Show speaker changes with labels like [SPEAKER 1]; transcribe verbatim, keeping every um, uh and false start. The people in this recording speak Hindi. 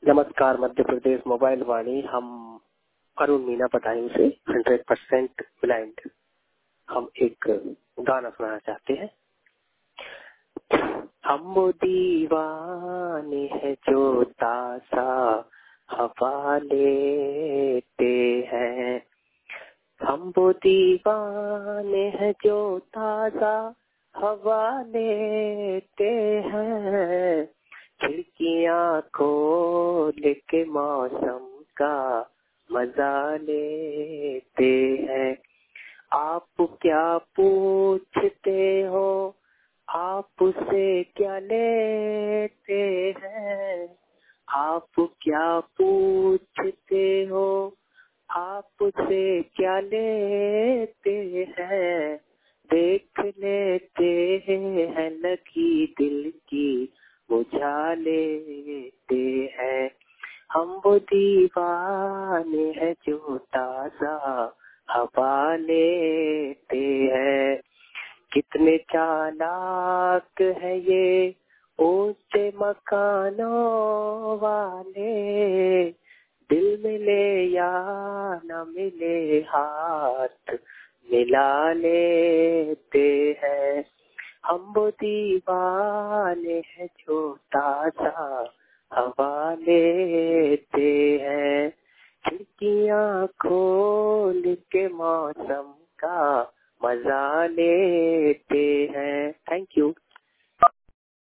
[SPEAKER 1] नमस्कार मध्य प्रदेश मोबाइल वाणी। हम अरुण मीना पटायू से हंड्रेड परसेंट ब्लाइंड हम एक गाना सुनाना चाहते हैं। हम वो दीवाने हैं जो ताज़ा हवा लेते हैं, हम वो दीवाने हैं जो ताज़ा हवा लेते हैं, खिड़कियाँ खोल के मौसम का मजा लेते हैं। आप क्या पूछते हो, आप उसे क्या लेते हैं, आप क्या पूछते हो, आप उसे क्या लेते हैं, देख लेते हैं लगी दिल की बुझा लेते हैं। हम वो दीवाने हैं जो ताज़ा हवा लेते हैं। कितने चालाक है ये ऊंचे मकानों वाले, दिल मिले या न मिले हाथ मिला लेते हैं। हम वो दीवाने हैं जो ताज़ा हवा लेते हैं, खिड़कियाँ खोल के मौसम का मजा लेते हैं। Thank you.